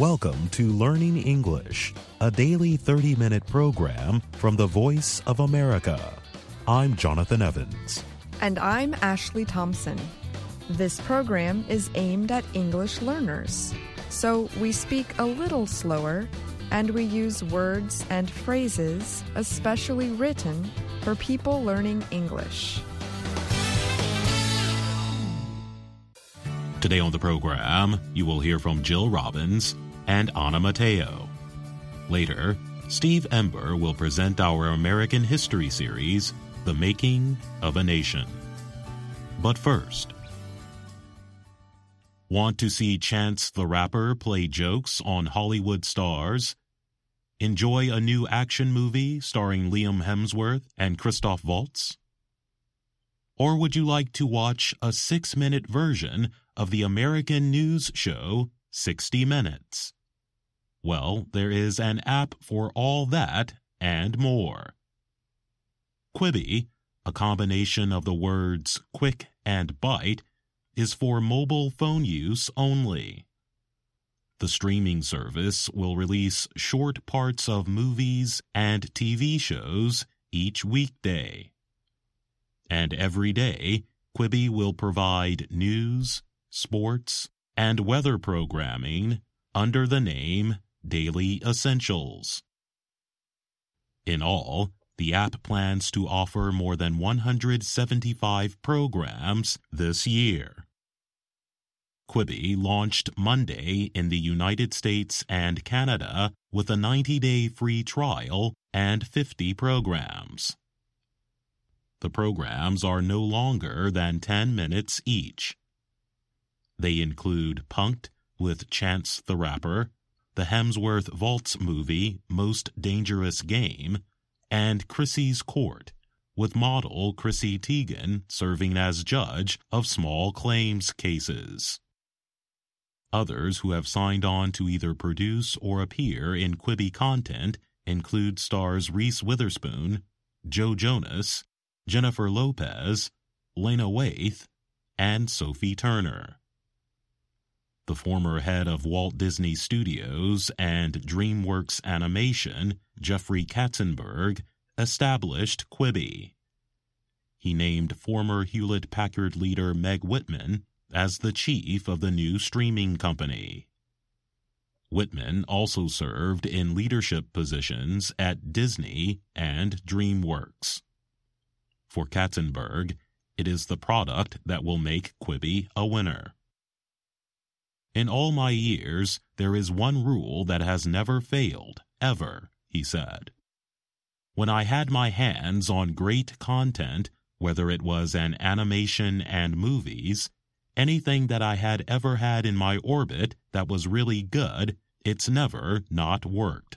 Welcome to Learning English, a daily 30-minute program from the Voice of America. I'm Jonathan Evans. And I'm Ashley Thompson. This program is aimed at English learners, so we speak a little slower and we use words and phrases especially written for people learning English. Today on the program, you will hear from Jill Robbins and Anna Mateo. Later, Steve Ember will present our American history series, The Making of a Nation. But first, want to see Chance the Rapper play jokes on Hollywood stars? Enjoy a new action movie starring Liam Hemsworth and Christoph Waltz? Or would you like to watch a 6-minute version of the American news show 60 Minutes? Well, there is an app for all that and more. Quibi, a combination of the words quick and bite, is for mobile phone use only. The streaming service will release short parts of movies and TV shows each weekday. And every day, Quibi will provide news, sports, and weather programming under the name Daily Essentials. In all, the app plans to offer more than 175 programs this year. Quibi launched Monday in the United States and Canada with a 90-day free trial and 50 programs. The programs are no longer than 10 minutes each. They include Punk'd with Chance the Rapper, the Hemsworth Waltz movie Most Dangerous Game, and Chrissy's Court, with model Chrissy Teigen serving as judge of small claims cases. Others who have signed on to either produce or appear in Quibi content include stars Reese Witherspoon, Joe Jonas, Jennifer Lopez, Lena Waithe, and Sophie Turner. The former head of Walt Disney Studios and DreamWorks Animation, Jeffrey Katzenberg, established Quibi. He named former Hewlett-Packard leader Meg Whitman as the chief of the new streaming company. Whitman also served in leadership positions at Disney and DreamWorks. For Katzenberg, it is the product that will make Quibi a winner. In all my years, there is one rule that has never failed, ever, he said. When I had my hands on great content, whether it was an animation and movies, anything that I had ever had in my orbit that was really good, it's never not worked.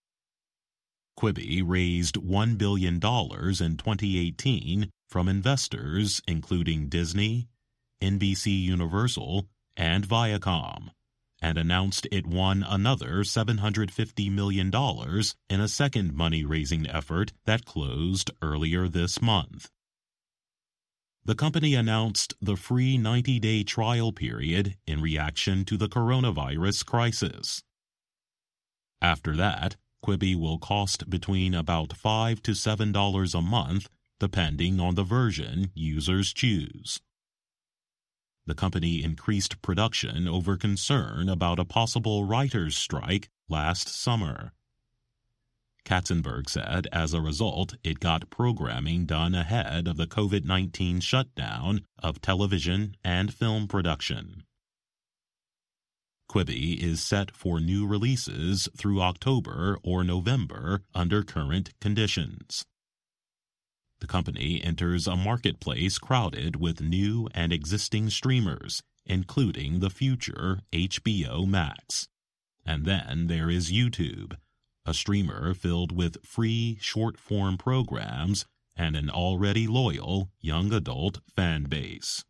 Quibi raised $1 billion in 2018 from investors including Disney, NBC Universal, and Viacom, and announced it won another $750 million in a second money-raising effort that closed earlier this month. The company announced the free 90-day trial period in reaction to the coronavirus crisis. After that, Quibi will cost between about $5 to $7 a month, depending on the version users choose. The company increased production over concern about a possible writers' strike last summer. Katzenberg said as a result, it got programming done ahead of the COVID-19 shutdown of television and film production. Quibi is set for new releases through October or November under current conditions. The company enters a marketplace crowded with new and existing streamers, including the future HBO Max. And then there is YouTube, a streamer filled with free short-form programs and an already loyal young adult fan base.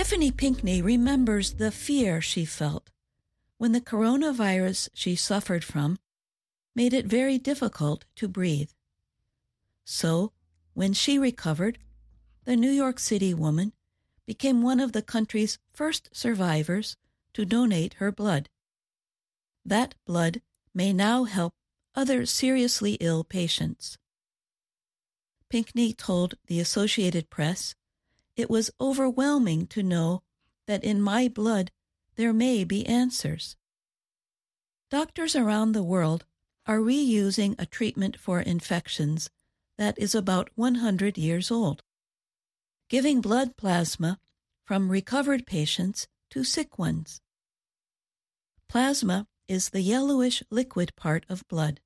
Tiffany Pinkney remembers the fear she felt when the coronavirus she suffered from made it very difficult to breathe. So, when she recovered, the New York City woman became one of the country's first survivors to donate her blood. That blood may now help other seriously ill patients. Pinkney told the Associated Press, "It was overwhelming to know that in my blood there may be answers." Doctors around the world are reusing a treatment for infections that is about 100 years old, giving blood plasma from recovered patients to sick ones. Plasma is the yellowish liquid part of blood.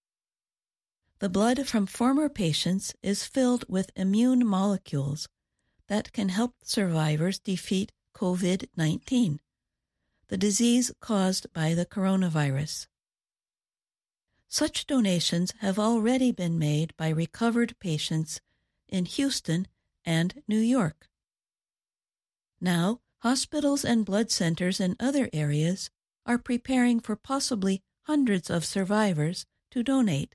The blood from former patients is filled with immune molecules that can help survivors defeat COVID-19, the disease caused by the coronavirus. Such donations have already been made by recovered patients in Houston and New York. Now, hospitals and blood centers in other areas are preparing for possibly hundreds of survivors to donate.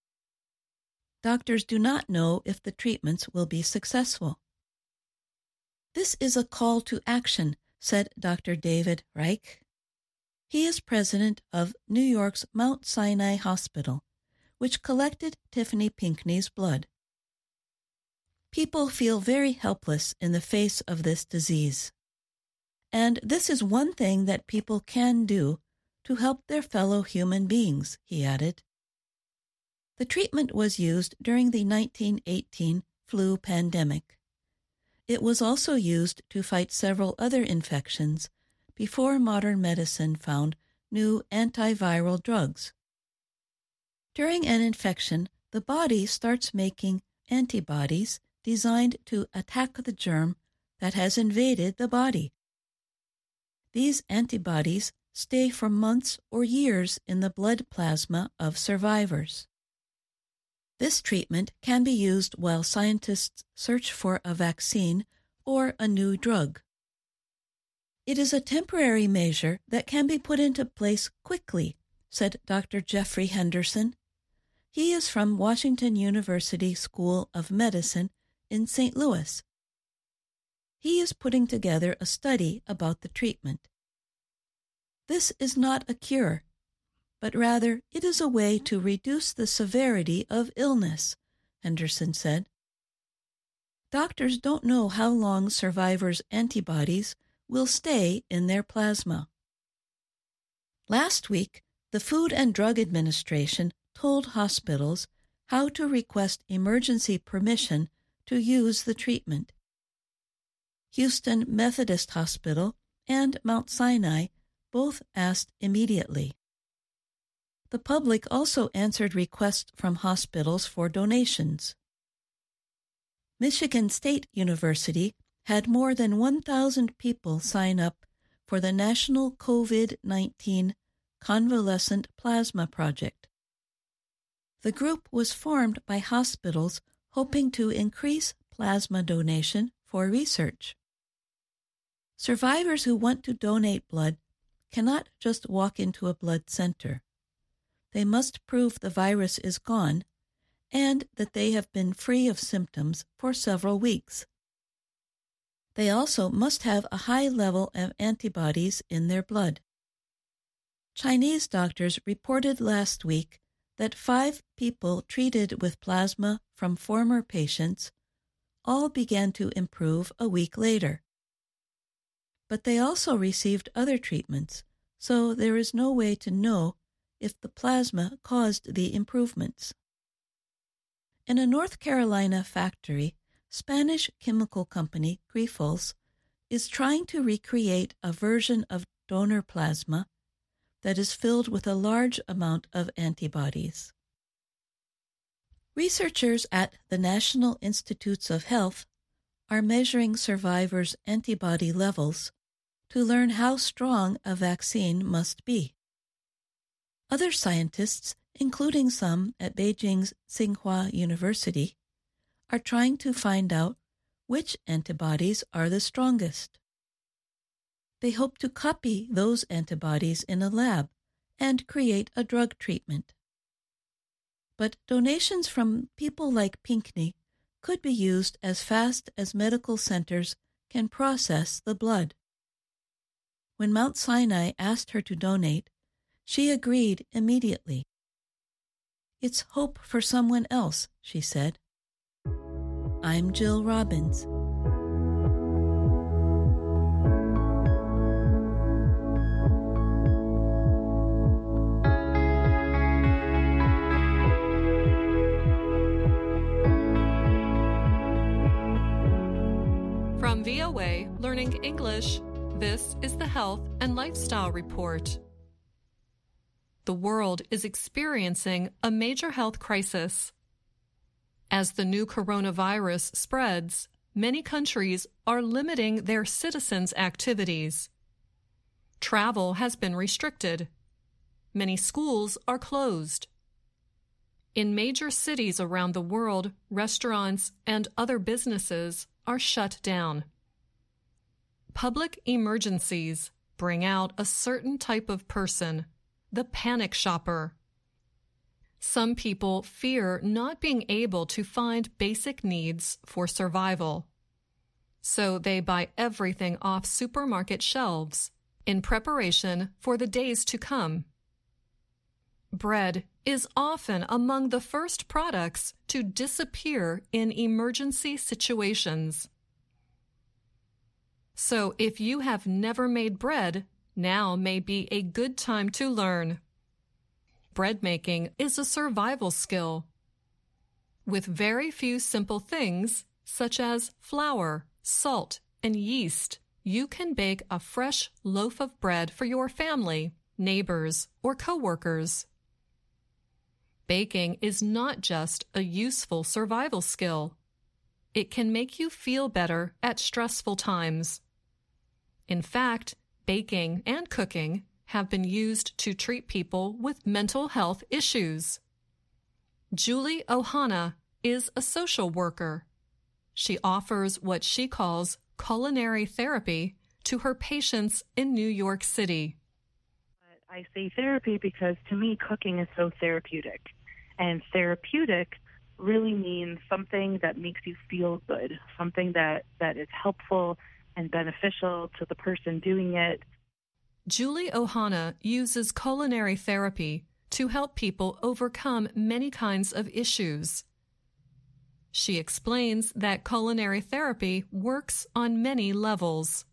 Doctors do not know if the treatments will be successful. "This is a call to action," said Dr. David Reich. He is president of New York's Mount Sinai Hospital, which collected Tiffany Pinkney's blood. People feel very helpless in the face of this disease. And this is one thing that people can do to help their fellow human beings, he added. The treatment was used during the 1918 flu pandemic. It was also used to fight several other infections before modern medicine found new antiviral drugs. During an infection, the body starts making antibodies designed to attack the germ that has invaded the body. These antibodies stay for months or years in the blood plasma of survivors. This treatment can be used while scientists search for a vaccine or a new drug. It is a temporary measure that can be put into place quickly, said Dr. Jeffrey Henderson. He is from Washington University School of Medicine in St. Louis. He is putting together a study about the treatment. This is not a cure, but rather it is a way to reduce the severity of illness, Henderson said. Doctors don't know how long survivors' antibodies will stay in their plasma. Last week, the Food and Drug Administration told hospitals how to request emergency permission to use the treatment. Houston Methodist Hospital and Mount Sinai both asked immediately. The public also answered requests from hospitals for donations. Michigan State University had more than 1,000 people sign up for the National COVID-19 Convalescent Plasma Project. The group was formed by hospitals hoping to increase plasma donation for research. Survivors who want to donate blood cannot just walk into a blood center. They must prove the virus is gone and that they have been free of symptoms for several weeks. They also must have a high level of antibodies in their blood. Chinese doctors reported last week that 5 people treated with plasma from former patients all began to improve a week later. But they also received other treatments, so there is no way to know if the plasma caused the improvements. In a North Carolina factory, Spanish chemical company Grifols is trying to recreate a version of donor plasma that is filled with a large amount of antibodies. Researchers at the National Institutes of Health are measuring survivors' antibody levels to learn how strong a vaccine must be. Other scientists, including some at Beijing's Tsinghua University, are trying to find out which antibodies are the strongest. They hope to copy those antibodies in a lab and create a drug treatment. But donations from people like Pinckney could be used as fast as medical centers can process the blood. When Mount Sinai asked her to donate, she agreed immediately. "It's hope for someone else," she said. I'm Jill Robbins. From VOA Learning English, this is the Health and Lifestyle Report. The world is experiencing a major health crisis. As the new coronavirus spreads, many countries are limiting their citizens' activities. Travel has been restricted. Many schools are closed. In major cities around the world, restaurants and other businesses are shut down. Public emergencies bring out a certain type of person, the panic shopper. Some people fear not being able to find basic needs for survival. So they buy everything off supermarket shelves in preparation for the days to come. Bread is often among the first products to disappear in emergency situations. So if you have never made bread, now may be a good time to learn. Bread making is a survival skill. With very few simple things, such as flour, salt, and yeast, you can bake a fresh loaf of bread for your family, neighbors, or coworkers. Baking is not just a useful survival skill. It can make you feel better at stressful times. In fact, baking and cooking have been used to treat people with mental health issues. Julie Ohana is a social worker. She offers what she calls culinary therapy to her patients in New York City. I say therapy because to me cooking is so therapeutic. And therapeutic really means something that makes you feel good, something that is helpful and beneficial to the person doing it. Julie Ohana uses culinary therapy to help people overcome many kinds of issues. She explains that culinary therapy works on many levels.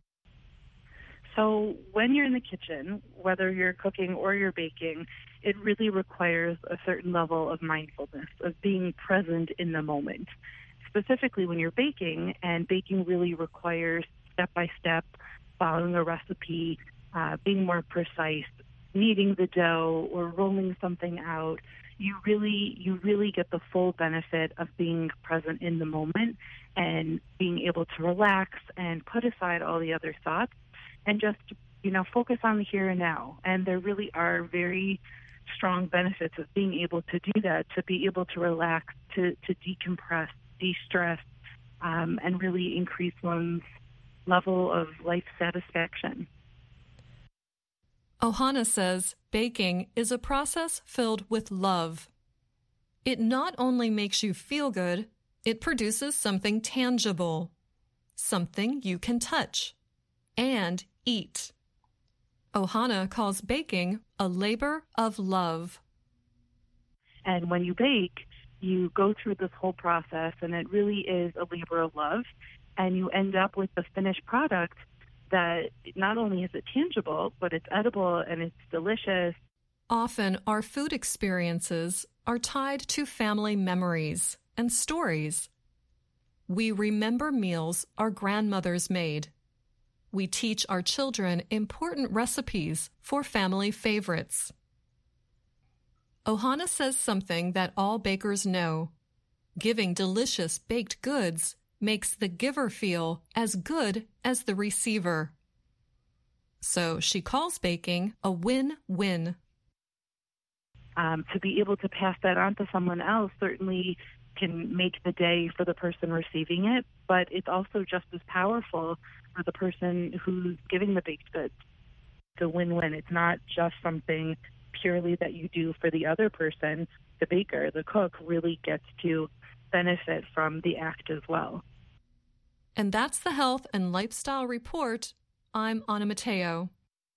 So when you're in the kitchen, whether you're cooking or you're baking, it really requires a certain level of mindfulness, of being present in the moment. Specifically when you're baking, and baking really requires step-by-step following a recipe, being more precise, kneading the dough or rolling something out. You really get the full benefit of being present in the moment and being able to relax and put aside all the other thoughts and just, focus on the here and now. And there really are very strong benefits of being able to do that, to be able to relax, to decompress, de-stress, and really increase one's level of life satisfaction. Ohana says baking is a process filled with love. It not only makes you feel good, it produces something tangible, something you can touch and eat. Ohana calls baking a labor of love. And when you bake, you go through this whole process, and it really is a labor of love, and you end up with the finished product that not only is it tangible, but it's edible and it's delicious. Often our food experiences are tied to family memories and stories. We remember meals our grandmothers made. We teach our children important recipes for family favorites. Ohana says something that all bakers know. Giving delicious baked goods makes the giver feel as good as the receiver. So she calls baking a win-win. To be able to pass that on to someone else certainly can make the day for the person receiving it, but it's also just as powerful for the person who's giving the baked goods. It's a win-win. It's not just something purely that you do for the other person. The baker, the cook, really gets to benefit from the act as well. And that's the Health and Lifestyle Report. I'm Anna Matteo.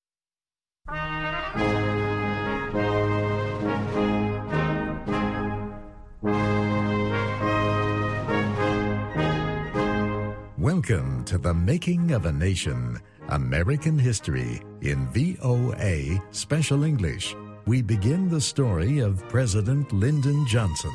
Welcome to The Making of a Nation, American History in VOA Special English. We begin the story of President Lyndon Johnson.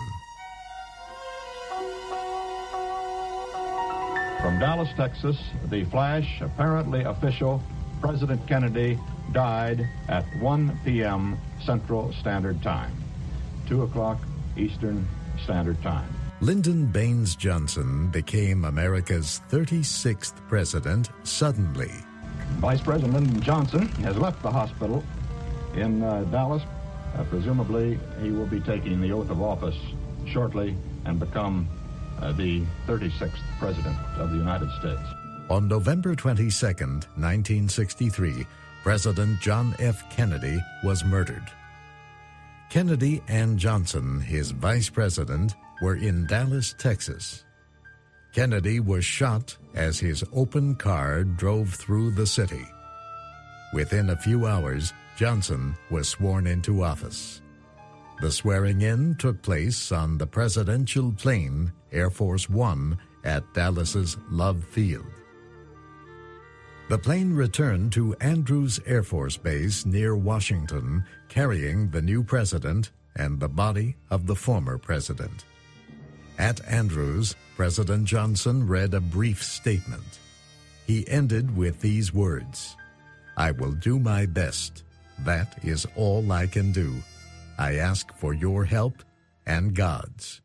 From Dallas, Texas, the flash, apparently official, President Kennedy died at 1 p.m. Central Standard Time, 2 o'clock Eastern Standard Time. Lyndon Baines Johnson became America's 36th president suddenly. Vice President Lyndon Johnson has left the hospital in Dallas. Presumably, he will be taking the oath of office shortly and become the 36th President of the United States. On November 22, 1963, President John F. Kennedy was murdered. Kennedy and Johnson, his vice president, were in Dallas, Texas. Kennedy was shot as his open car drove through the city. Within a few hours, Johnson was sworn into office. The swearing-in took place on the presidential plane, Air Force One, at Dallas's Love Field. The plane returned to Andrews Air Force Base near Washington, carrying the new president and the body of the former president. At Andrews, President Johnson read a brief statement. He ended with these words, "I will do my best. That is all I can do. I ask for your help and God's."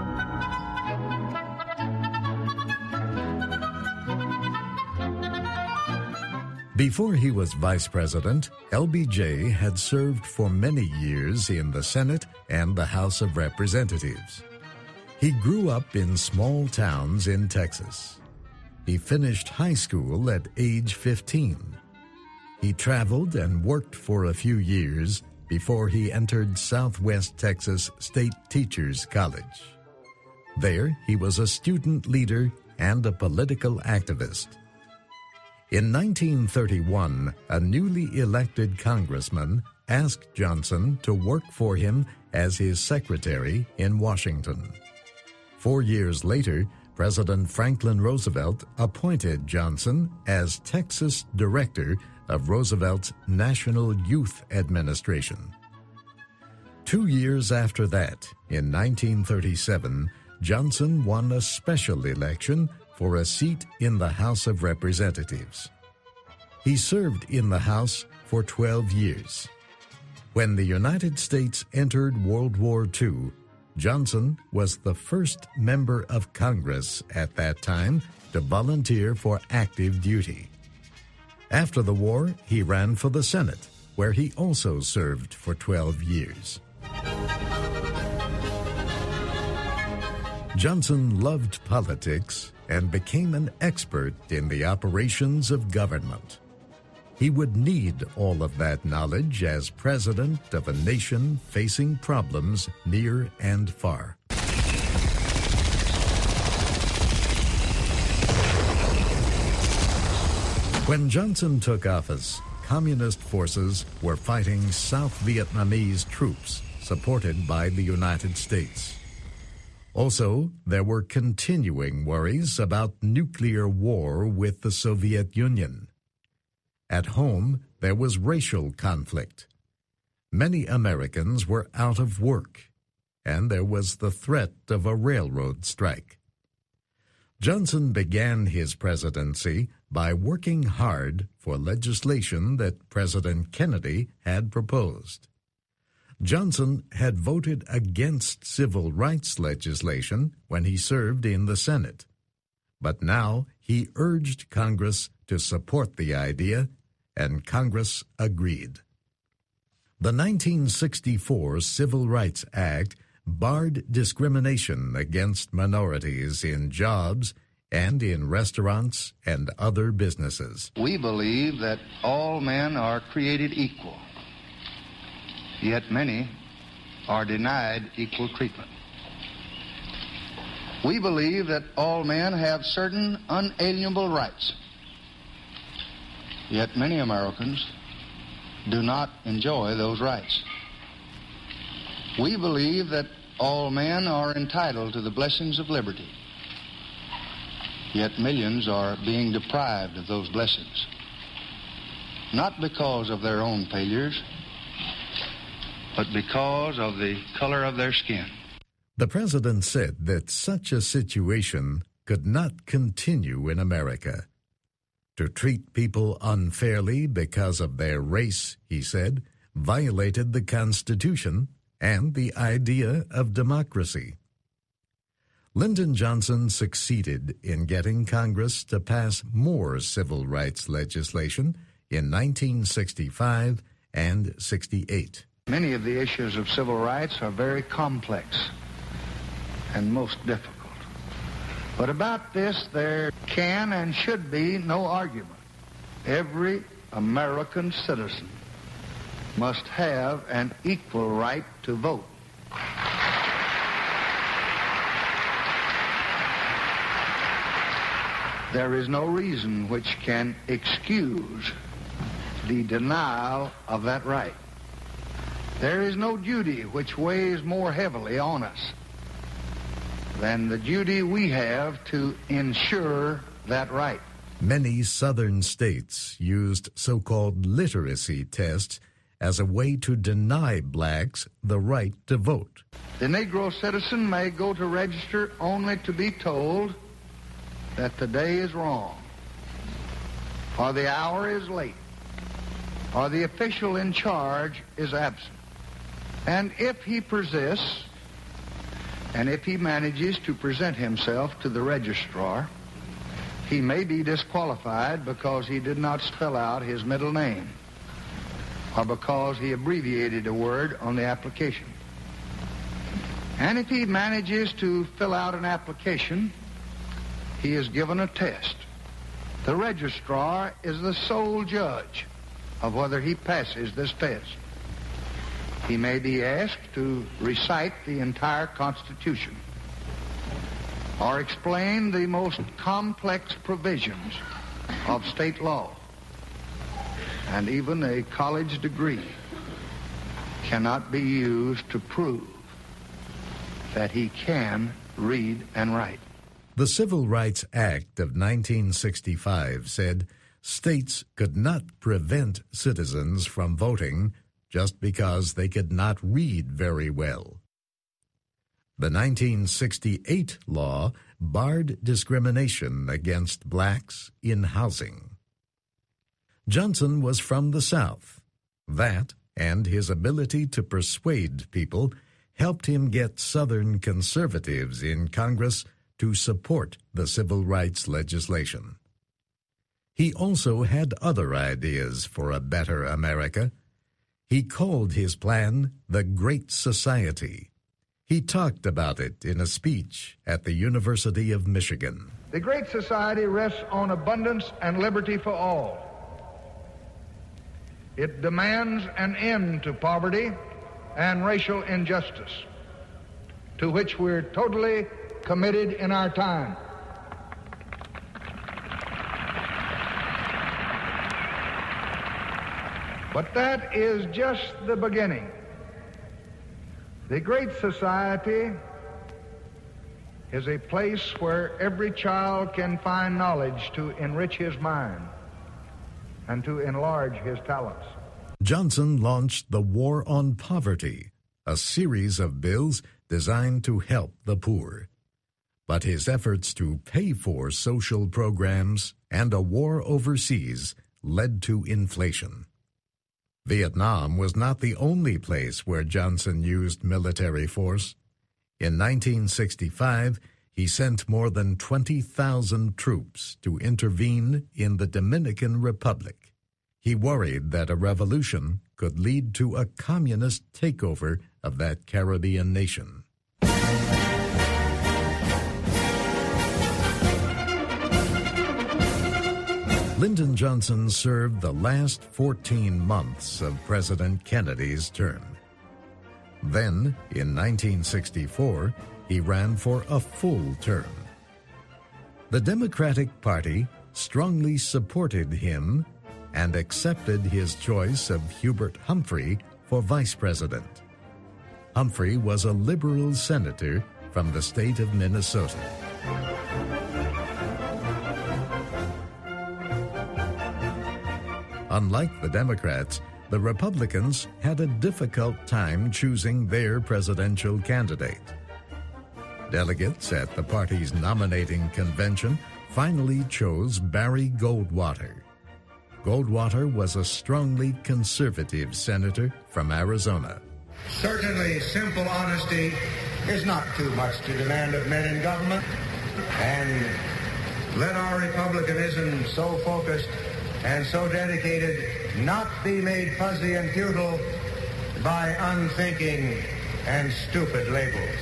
Before he was vice president, LBJ had served for many years in the Senate and the House of Representatives. He grew up in small towns in Texas. He finished high school at age 15. He traveled and worked for a few years before he entered Southwest Texas State Teachers College. There, he was a student leader and a political activist. In 1931, a newly elected congressman asked Johnson to work for him as his secretary in Washington. 4 years later, President Franklin Roosevelt appointed Johnson as Texas Director of Roosevelt's National Youth Administration. 2 years after that, in 1937, Johnson won a special election for a seat in the House of Representatives. He served in the House for 12 years. When the United States entered World War II, Johnson was the first member of Congress at that time to volunteer for active duty. After the war, he ran for the Senate, where he also served for 12 years. Johnson loved politics and became an expert in the operations of government. He would need all of that knowledge as president of a nation facing problems near and far. When Johnson took office, communist forces were fighting South Vietnamese troops supported by the United States. Also, there were continuing worries about nuclear war with the Soviet Union. At home, there was racial conflict. Many Americans were out of work, and there was the threat of a railroad strike. Johnson began his presidency by working hard for legislation that President Kennedy had proposed. Johnson had voted against civil rights legislation when he served in the Senate, but now he urged Congress to support the idea, and Congress agreed. The 1964 Civil Rights Act barred discrimination against minorities in jobs and in restaurants and other businesses. We believe that all men are created equal, yet many are denied equal treatment. We believe that all men have certain unalienable rights, yet many Americans do not enjoy those rights. We believe that all men are entitled to the blessings of liberty, yet millions are being deprived of those blessings, not because of their own failures, but because of the color of their skin. The president said that such a situation could not continue in America. To treat people unfairly because of their race, he said, violated the Constitution and the idea of democracy. Lyndon Johnson succeeded in getting Congress to pass more civil rights legislation in 1965 and 68. Many of the issues of civil rights are very complex and most difficult. But about this, there can and should be no argument. Every American citizen must have an equal right to vote. There is no reason which can excuse the denial of that right. There is no duty which weighs more heavily on us than the duty we have to ensure that right. Many southern states used so-called literacy tests as a way to deny blacks the right to vote. The Negro citizen may go to register only to be told that the day is wrong, or the hour is late, or the official in charge is absent. And if he persists, and if he manages to present himself to the registrar, he may be disqualified because he did not spell out his middle name, or because he abbreviated a word on the application. And if he manages to fill out an application, he is given a test. The registrar is the sole judge of whether he passes this test. He may be asked to recite the entire Constitution or explain the most complex provisions of state law. And even a college degree cannot be used to prove that he can read and write. The Civil Rights Act of 1965 said states could not prevent citizens from voting just because they could not read very well. The 1968 law barred discrimination against blacks in housing. Johnson was from the South. That, and his ability to persuade people, helped him get Southern conservatives in Congress to support the civil rights legislation. He also had other ideas for a better America. He called his plan the Great Society. He talked about it in a speech at the University of Michigan. The Great Society rests on abundance and liberty for all. It demands an end to poverty and racial injustice, to which we're totally committed in our time. But that is just the beginning. The Great Society is a place where every child can find knowledge to enrich his mind and to enlarge his talents. Johnson launched the War on Poverty, a series of bills designed to help the poor. But his efforts to pay for social programs and a war overseas led to inflation. Vietnam was not the only place where Johnson used military force. In 1965, he sent more than 20,000 troops to intervene in the Dominican Republic. He worried that a revolution could lead to a communist takeover of that Caribbean nation. Lyndon Johnson served the last 14 months of President Kennedy's term. Then, in 1964, he ran for a full term. The Democratic Party strongly supported him and accepted his choice of Hubert Humphrey for vice president. Humphrey was a liberal senator from the state of Minnesota. Unlike the Democrats, the Republicans had a difficult time choosing their presidential candidate. Delegates at the party's nominating convention finally chose Barry Goldwater. Goldwater was a strongly conservative senator from Arizona. Certainly, simple honesty is not too much to demand of men in government, and let our republicanism so focused and so dedicated not be made fuzzy and futile by unthinking and stupid labels.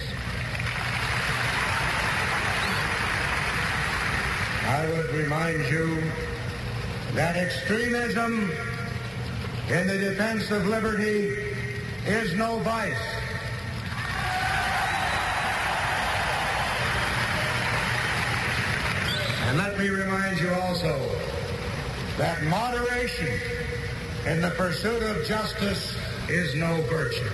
I would remind you that extremism in the defense of liberty is no vice. And let me remind you also that moderation in the pursuit of justice is no virtue.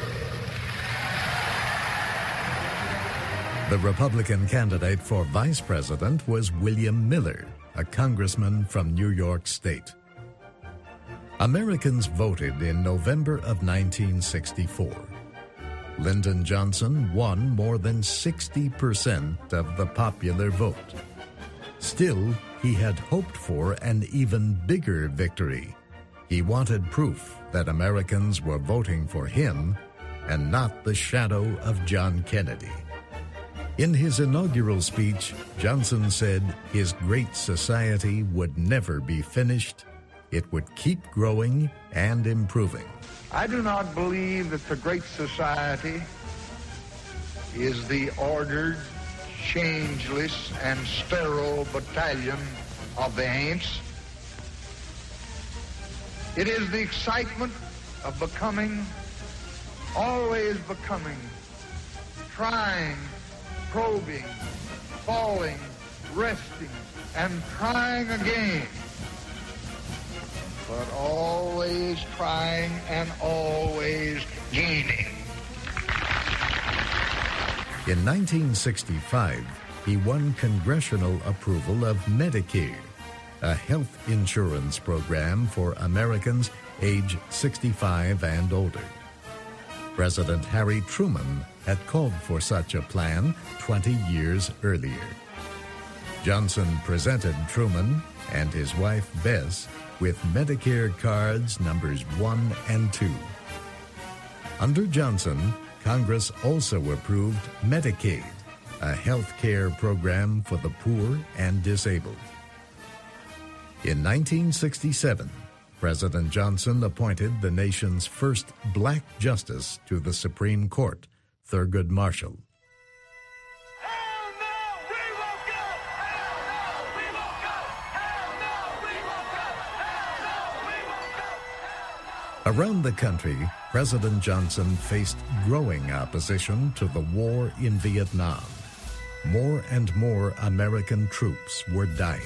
The Republican candidate for vice president was William Miller, a congressman from New York State. Americans voted in November of 1964. Lyndon Johnson won more than 60% of the popular vote. Still, he had hoped for an even bigger victory. He wanted proof that Americans were voting for him and not the shadow of John Kennedy. In his inaugural speech, Johnson said his great society would never be finished. It would keep growing and improving. I do not believe that the Great Society is the ordered, changeless, and sterile battalion of the ants. It is the excitement of becoming, always becoming, trying, probing, falling, resting, and trying again. But always trying and always gaining. In 1965, he won congressional approval of Medicare, a health insurance program for Americans age 65 and older. President Harry Truman had called for such a plan 20 years earlier. Johnson presented Truman and his wife Bess with Medicare cards numbers 1 and 2. Under Johnson, Congress also approved Medicaid, a health care program for the poor and disabled. In 1967, President Johnson appointed the nation's first black justice to the Supreme Court, Thurgood Marshall. Around the country, President Johnson faced growing opposition to the war in Vietnam. More and more American troops were dying.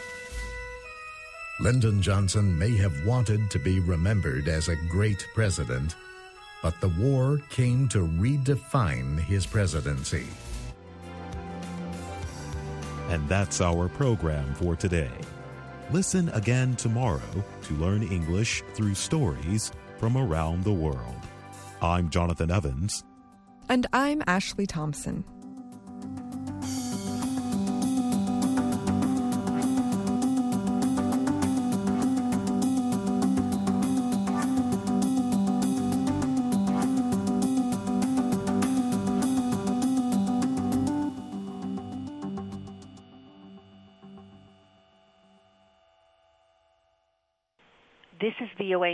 Lyndon Johnson may have wanted to be remembered as a great president, but the war came to redefine his presidency. And that's our program for today. Listen again tomorrow to learn English through stories from around the world. I'm Jonathan Evans. And I'm Ashley Thompson. This is VOA